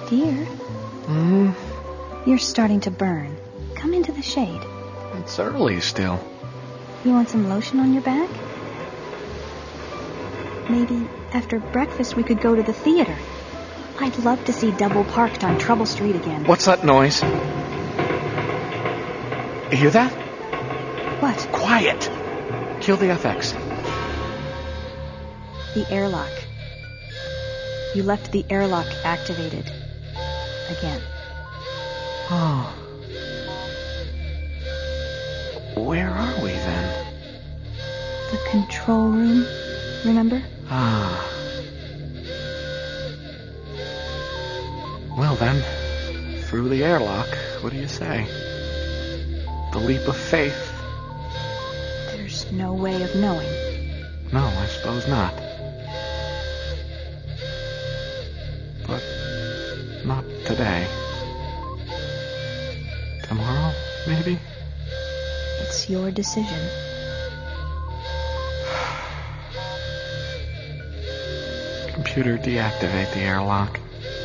Dear? You're starting to burn. Come into the shade. It's early still. You want some lotion on your back? Maybe after breakfast we could go to the theater. I'd love to see Double Parked on Trouble Street again. What's that noise? You hear that? What? Quiet. Kill the FX. The airlock. You left the airlock activated. Again. Oh. Where are we then? The control room, remember? Ah. Well then, through the airlock, what do you say? The leap of faith? There's no way of knowing. No, I suppose not. But not today. Tomorrow, maybe? It's your decision. Computer, deactivate the airlock.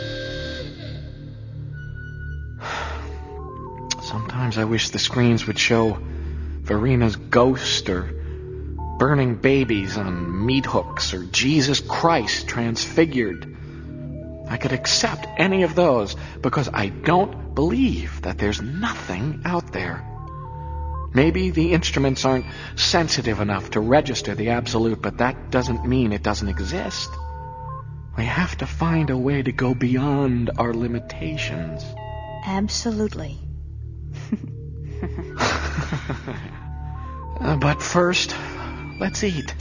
Sometimes I wish the screens would show Verina's ghost or burning babies on meat hooks or Jesus Christ transfigured. I could accept any of those because I don't believe that there's nothing out there. Maybe the instruments aren't sensitive enough to register the absolute, but that doesn't mean it doesn't exist. We have to find a way to go beyond our limitations. Absolutely. But first, let's eat.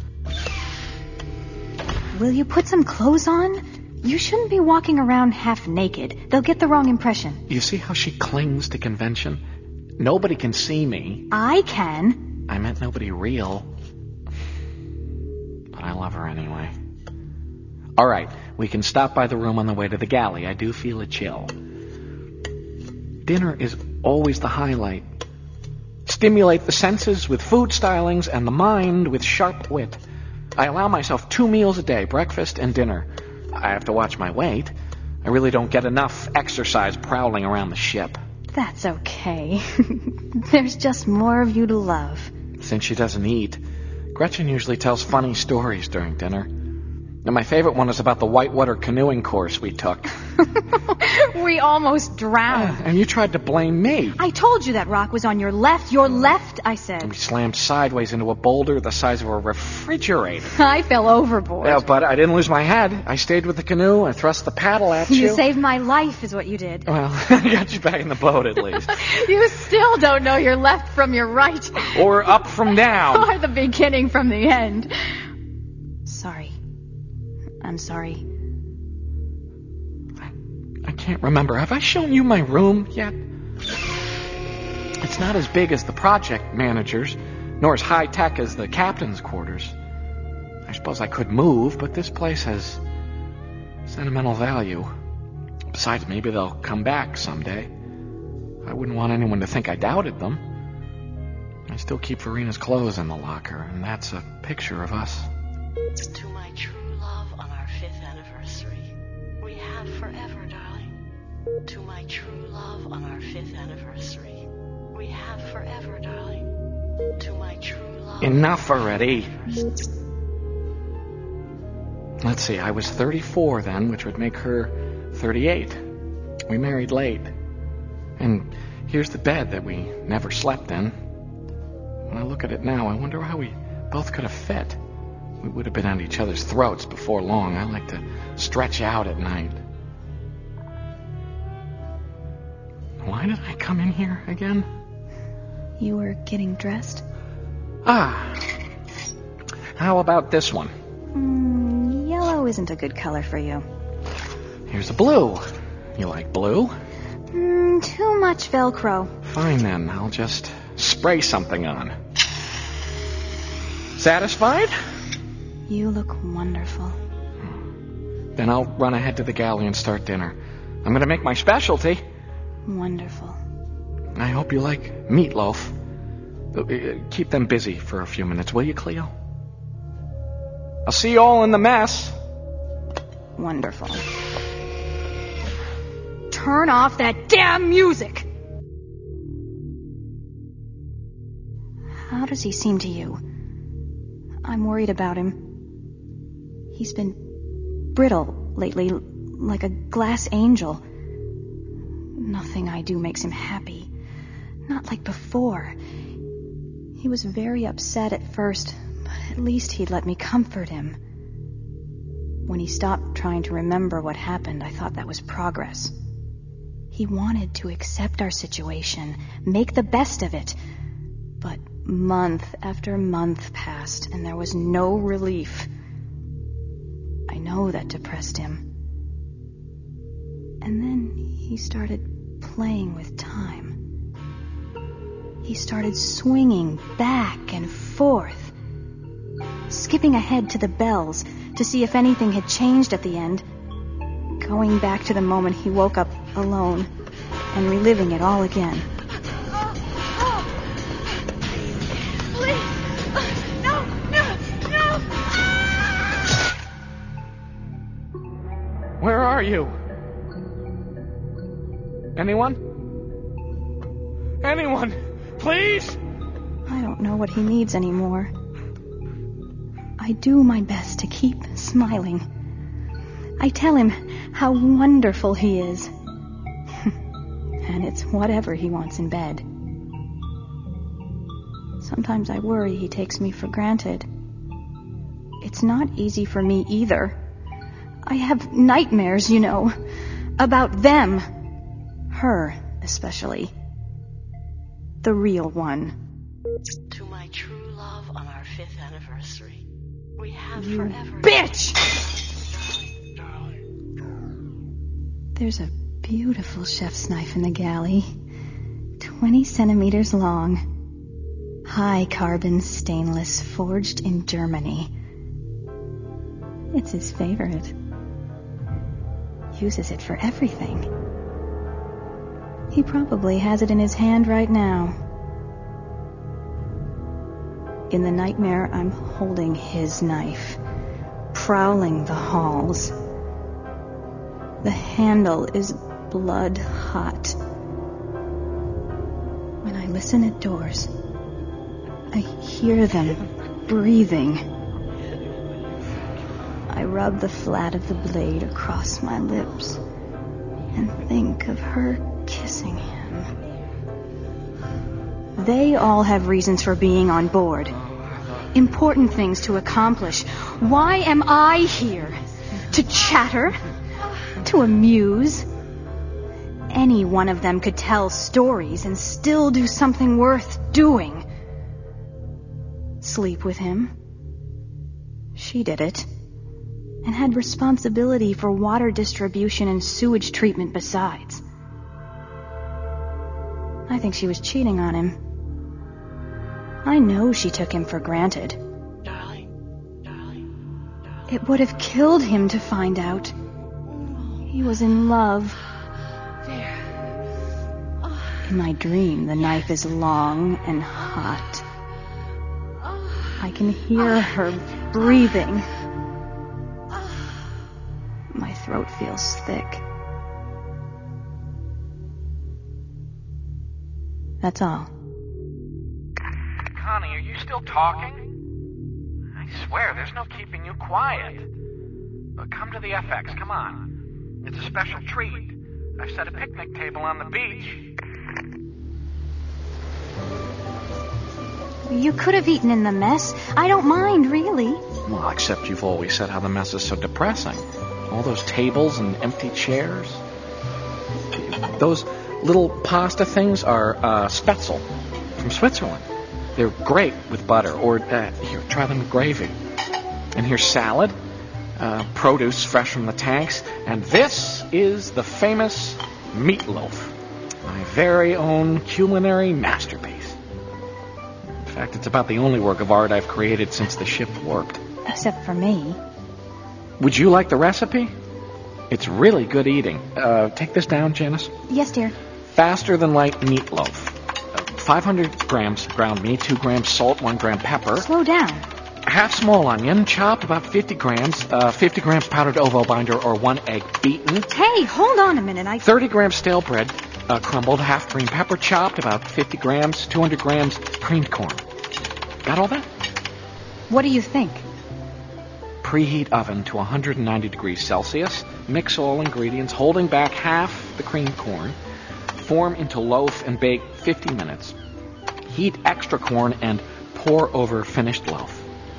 Will you put some clothes on? You shouldn't be walking around half naked. They'll get the wrong impression. You see how she clings to convention? Nobody can see me. I can. I meant nobody real. But I love her anyway. All right, we can stop by the room on the way to the galley. I do feel a chill. Dinner is always the highlight. Stimulate the senses with food stylings and the mind with sharp wit. I allow myself 2 meals a day, breakfast and dinner. I have to watch my weight. I really don't get enough exercise prowling around the ship. That's okay. There's just more of you to love. Since she doesn't eat, Gretchen usually tells funny stories during dinner. And my favorite one is about the whitewater canoeing course we took. We almost drowned. And you tried to blame me. I told you that rock was on your left. Your left, I said. And we slammed sideways into a boulder the size of a refrigerator. I fell overboard. Yeah, but I didn't lose my head. I stayed with the canoe and thrust the paddle at you. You saved my life is what you did. Well, I got you back in the boat at least. You still don't know your left from your right. Or up from down. Or the beginning from the end. Sorry. I'm sorry. I can't remember. Have I shown you my room yet? It's not as big as the project manager's, nor as high-tech as the captain's quarters. I suppose I could move, but this place has sentimental value. Besides, maybe they'll come back someday. I wouldn't want anyone to think I doubted them. I still keep Verina's clothes in the locker, and that's a picture of us. To my true love on our 5th anniversary. We have forever, darling. To my true love on our 5th anniversary. We have forever, darling. To my true love. Enough already. Let's see, I was 34 then, which would make her 38. We married late. And here's the bed that we never slept in. When I look at it now, I wonder how we both could have fit. We would have been at each other's throats before long. I like to stretch out at night. Why did I come in here again? You were getting dressed? Ah. How about this one? Yellow isn't a good color for you. Here's a blue. You like blue? Too much Velcro. Fine then, I'll just spray something on. Satisfied? You look wonderful. Then I'll run ahead to the galley and start dinner. I'm going to make my specialty. Wonderful. I hope you like meatloaf. Keep them busy for a few minutes, will you, Cleo? I'll see you all in the mess. Wonderful. turn off that damn music? How does he seem to you? I'm worried about him. He's been brittle lately, like a glass angel. Nothing I do makes him happy. Not like before. He was very upset at first, but at least he'd let me comfort him. When he stopped trying to remember what happened, I thought that was progress. He wanted to accept our situation, make the best of it. But month after month passed, and there was no relief. I know that depressed him. And then he started playing with time. He started swinging back and forth, skipping ahead to the bells to see if anything had changed at the end, going back to the moment he woke up alone and reliving it all again. Where are you? Anyone? Anyone? Please? I don't know what he needs anymore. I do my best to keep smiling. I tell him how wonderful he is. And it's whatever he wants in bed. Sometimes I worry he takes me for granted. It's not easy for me either. I have nightmares, you know, about them. Her, especially. The real one. To my true love on our 5th anniversary. We have You forever... bitch! Darling. There's a beautiful chef's knife in the galley. 20 centimeters long. High carbon stainless, forged in Germany. It's his favorite. Uses it for everything. He probably has it in his hand right now. In the nightmare, I'm holding his knife, prowling the halls. The handle is blood hot. When I listen at doors, I hear them breathing. I rub the flat of the blade across my lips and think of her kissing him. They all have reasons for being on board. Important things to accomplish. Why am I here? To chatter? To amuse? Any one of them could tell stories and still do something worth doing. Sleep with him? She did it. And had responsibility for water distribution and sewage treatment besides. I think she was cheating on him. I know she took him for granted. Darling. It would have killed him to find out. He was in love. There. In my dream, the knife is long and hot. I can hear her breathing. My throat feels thick. That's all. Connie, are you still talking? I swear, there's no keeping you quiet. But come to the FX, come on. It's a special treat. I've set a picnic table on the beach. You could have eaten in the mess. I don't mind, really. Well, except you've always said how the mess is so depressing. All those tables and empty chairs. Those little pasta things are Spätzle from Switzerland. They're great with butter. Or, here, try them with gravy. And here's salad, produce fresh from the tanks. And this is the famous meatloaf. My very own culinary masterpiece. In fact, it's about the only work of art I've created since the ship warped. Except for me. Would you like the recipe? It's really good eating. Take this down, Janice. Yes, dear. Faster than light meatloaf. 500 grams ground meat, 2 grams salt, 1 gram pepper. Slow down. half small onion, chopped about 50 grams, 50 grams powdered ovo binder or 1 egg beaten. Hey, hold on a minute. 30 grams stale bread, crumbled, half green pepper chopped, about 50 grams, 200 grams creamed corn. Got all that? What do you think? Preheat oven to 190 degrees Celsius. Mix all ingredients, holding back half the creamed corn. Form into loaf and bake 50 minutes. Heat extra corn and pour over finished loaf.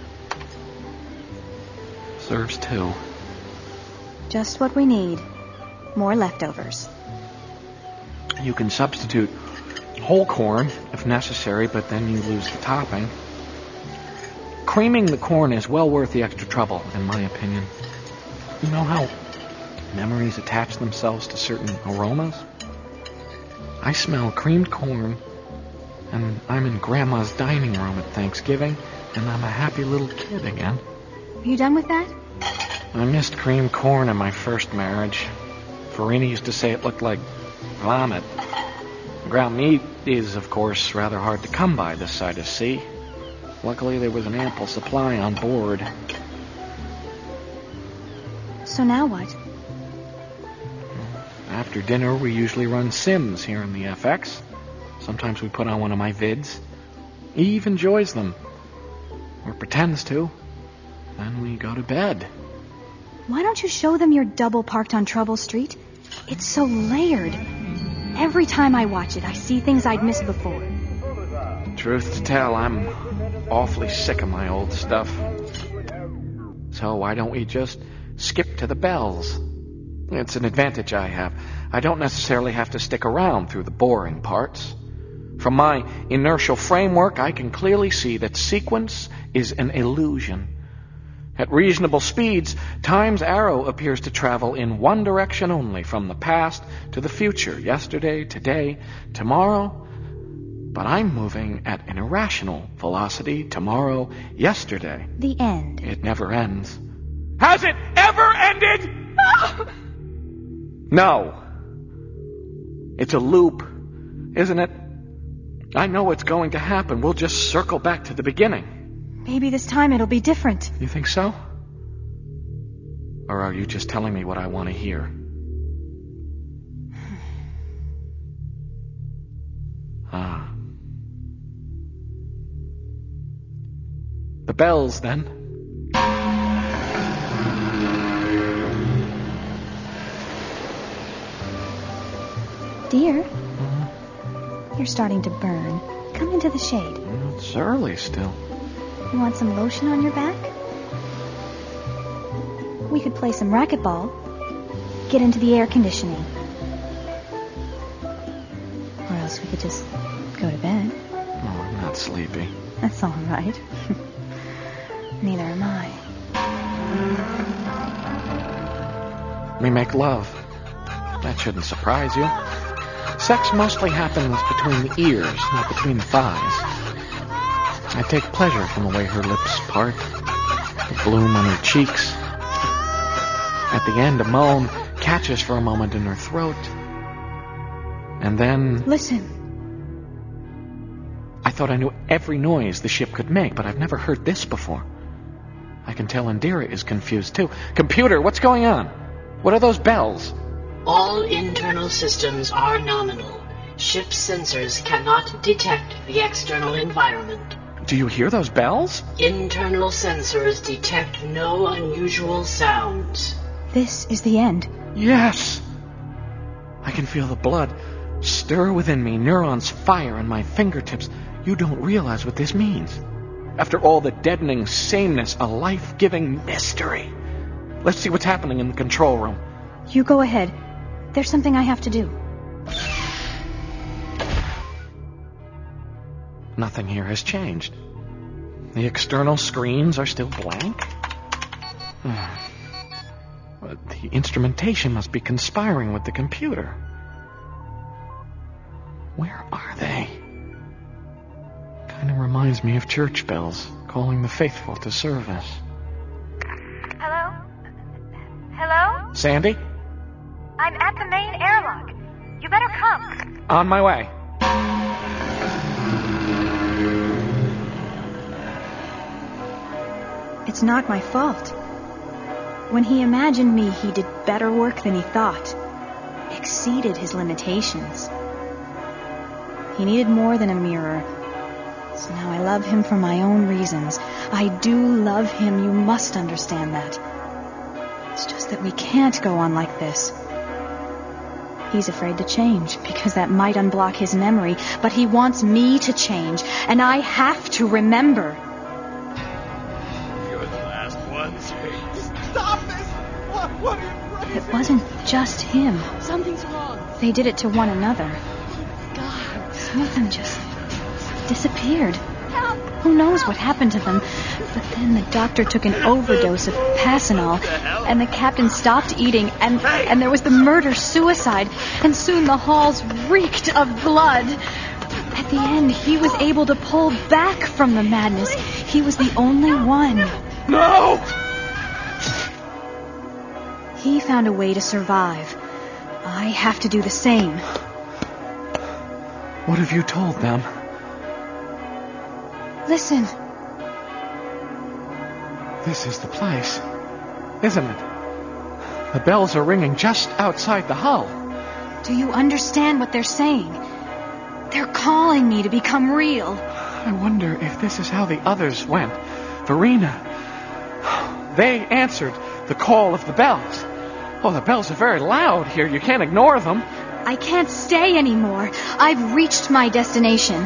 Serves 2. Just what we need. More leftovers. You can substitute whole corn if necessary, but then you lose the topping. Creaming the corn is well worth the extra trouble, in my opinion. You know how memories attach themselves to certain aromas? I smell creamed corn, and I'm in Grandma's dining room at Thanksgiving, and I'm a happy little kid again. Are you done with that? I missed creamed corn in my first marriage. Farina used to say it looked like vomit. Ground meat is, of course, rather hard to come by this side of sea. Luckily, there was an ample supply on board. So now what? After dinner, we usually run Sims here in the FX. Sometimes we put on one of my vids. Eve enjoys them. Or pretends to. Then we go to bed. Why don't you show them your double parked on Trouble Street? It's so layered. Every time I watch it, I see things I'd missed before. Truth to tell, I'm awfully sick of my old stuff. So why don't we just skip to the bells? It's an advantage I have. I don't necessarily have to stick around through the boring parts. From my inertial framework, I can clearly see that sequence is an illusion. At reasonable speeds, time's arrow appears to travel in one direction only, from the past to the future, yesterday, today, tomorrow. But I'm moving at an irrational velocity, tomorrow, yesterday. The end. It never ends. Has it ever ended? No. It's a loop, isn't it? I know what's going to happen. We'll just circle back to the beginning. Maybe this time it'll be different. You think so? Or are you just telling me what I want to hear? The bells, then. Dear, you're starting to burn. Come into the shade. It's early still. You want some lotion on your back? We could play some racquetball. Get into the air conditioning. Or else we could just go to bed. Oh, I'm not sleepy. That's all right. Neither am I. We make love. That shouldn't surprise you. Sex mostly happens between the ears, not between the thighs. I take pleasure from the way her lips part, the bloom on her cheeks. At the end, a moan catches for a moment in her throat. And then... Listen. I thought I knew every noise the ship could make, but I've never heard this before. I can tell Indira is confused, too. Computer, what's going on? What are those bells? All internal systems are nominal. Ship sensors cannot detect the external environment. Do you hear those bells? Internal sensors detect no unusual sounds. This is the end. Yes! I can feel the blood stir within me, neurons fire in my fingertips. You don't realize what this means. After all the deadening sameness, a life-giving mystery. Let's see what's happening in the control room. You go ahead. There's something I have to do. Nothing here has changed. The external screens are still blank. The instrumentation must be conspiring with the computer. Where are they? Kind of reminds me of church bells calling the faithful to service. Hello? Hello? Sandy? I'm at the main airlock. You better come. On my way. It's not my fault. When he imagined me, he did better work than he thought. Exceeded his limitations. He needed more than a mirror. So now I love him for my own reasons. I do love him, you must understand that. It's just that we can't go on like this. He's afraid to change, because that might unblock his memory, but he wants me to change, and I have to remember. You're the last one, sweet. Stop this! What are you crazy? It wasn't just him. Something's wrong. They did it to one another. God. Some of them just disappeared. Who knows what happened to them? But then the doctor took an overdose of Pasanol, and the captain stopped eating, and there was the murder-suicide, and soon the halls reeked of blood. At the end, he was able to pull back from the madness. He was the only one. No! He found a way to survive. I have to do the same. What have you told them? Listen. This is the place, isn't it? The bells are ringing just outside the hull. Do you understand what they're saying? They're calling me to become real. I wonder if this is how the others went. Verena. They answered the call of the bells. Oh, the bells are very loud here. You can't ignore them. I can't stay anymore. I've reached my destination.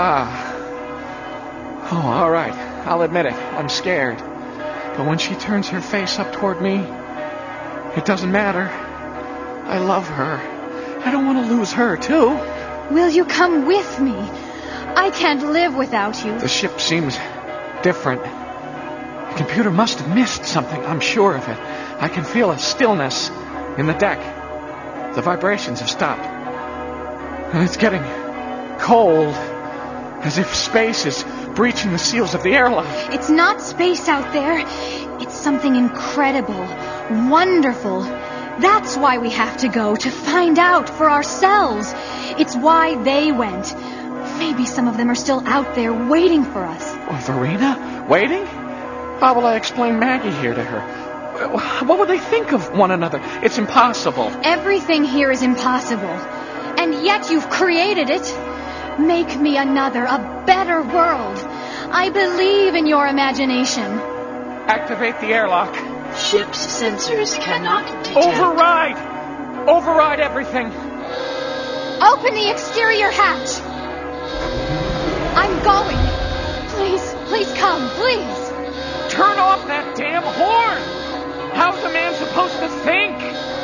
Oh, all right. I'll admit it. I'm scared. But when she turns her face up toward me, it doesn't matter. I love her. I don't want to lose her, too. Will you come with me? I can't live without you. The ship seems different. The computer must have missed something. I'm sure of it. I can feel a stillness in the deck. The vibrations have stopped. And it's getting cold. As if space is breaching the seals of the airlock. It's not space out there. It's something incredible, wonderful. That's why we have to go, to find out for ourselves. It's why they went. Maybe some of them are still out there waiting for us. Oh, Verena? Waiting? How will I explain Maggie here to her? What would they think of one another? It's impossible. Everything here is impossible. And yet you've created it. Make me another, a better world. I believe in your imagination. Activate the airlock. Ship's sensors cannot detect. Override! Override everything. Open the exterior hatch. I'm going. Please come, please. Turn off that damn horn! How's a man supposed to think?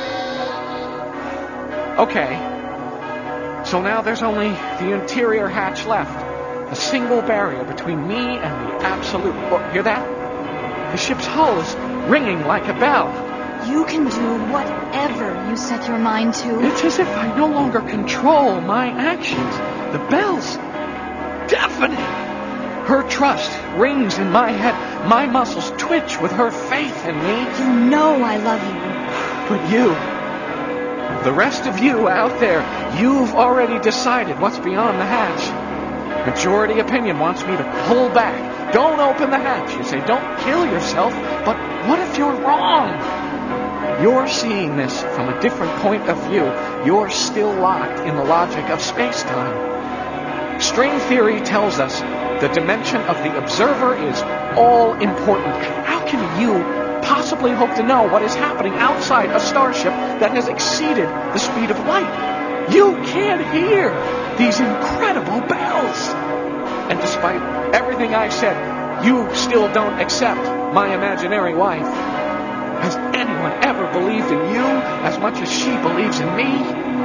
Okay. So now there's only the interior hatch left. A single barrier between me and the absolute... Oh, hear that? The ship's hull is ringing like a bell. You can do whatever you set your mind to. It's as if I no longer control my actions. The bell's deafening. Her trust rings in my head. My muscles twitch with her faith in me. You know I love you. But you, the rest of you out there, you've already decided what's beyond the hatch. Majority opinion wants me to pull back. Don't open the hatch. You say, don't kill yourself. But what if you're wrong? You're seeing this from a different point of view. You're still locked in the logic of space-time. String theory tells us the dimension of the observer is all important. How can you possibly hope to know what is happening outside a starship that has exceeded the speed of light? You can't hear these incredible bells. And despite everything I said, you still don't accept my imaginary wife. Has anyone ever believed in you as much as she believes in me?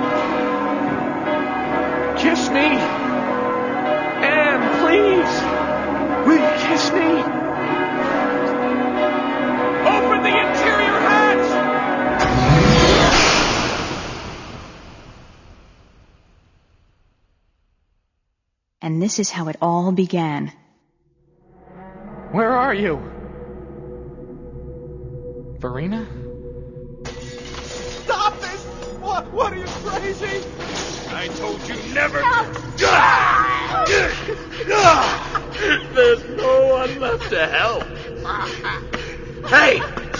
Kiss me. Anne, please. Will you kiss me? Open the interior hatch! And this is how it all began. Where are you? Verena? Stop this! What are you, crazy? I told you never to... There's no one left to help. Hey!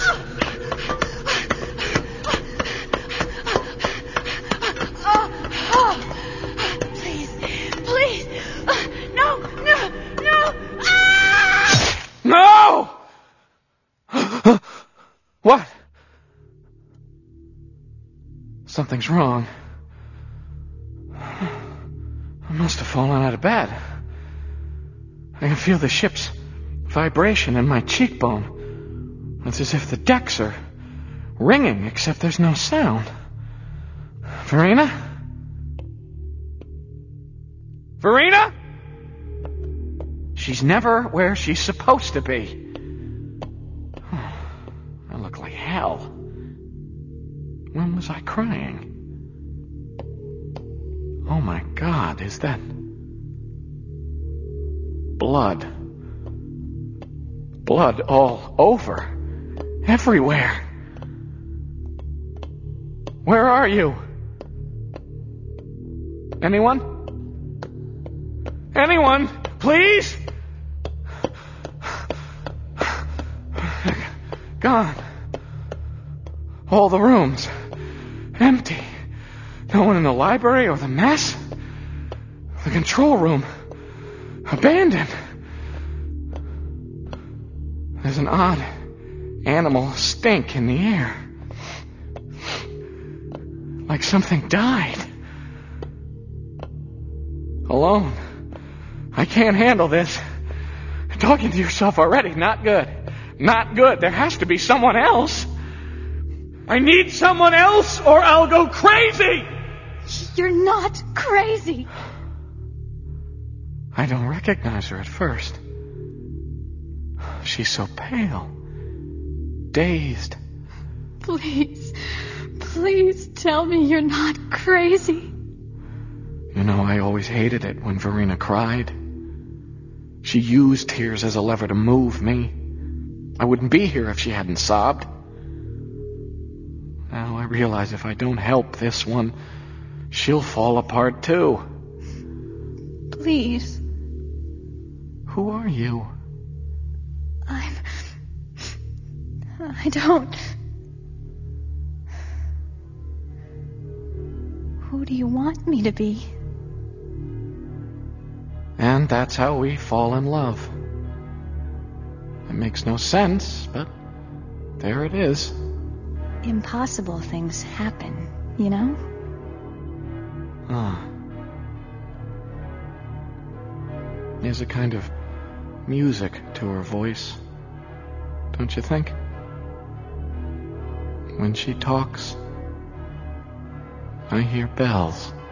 Please. No. No! What? Something's wrong. I must have fallen out of bed. I can feel the ship's vibration in my cheekbone. It's as if the decks are ringing, except there's no sound. Verena? Verena? She's never where she's supposed to be. I look like hell. When was I crying? Oh my God, is that blood? Blood all over. Everywhere. Where are you? Anyone? Anyone? Please? Gone. All the rooms. Empty. No one in the library or the mess. The control room. Abandoned. There's an odd animal stink in the air. Like something died. Alone. I can't handle this. Talking to yourself already, not good. Not good. There has to be someone else. I need someone else or I'll go crazy! You're not crazy. I don't recognize her at first. She's so pale. Dazed. Please tell me you're not crazy. You know, I always hated it when Verena cried. She used tears as a lever to move me. I wouldn't be here if she hadn't sobbed. Now I realize if I don't help this one, she'll fall apart too. Please. Who are you? I don't... Who do you want me to be? And that's how we fall in love. It makes no sense, but there it is. Impossible things happen, you know? There's a kind of music to her voice, don't you think? When she talks, I hear bells.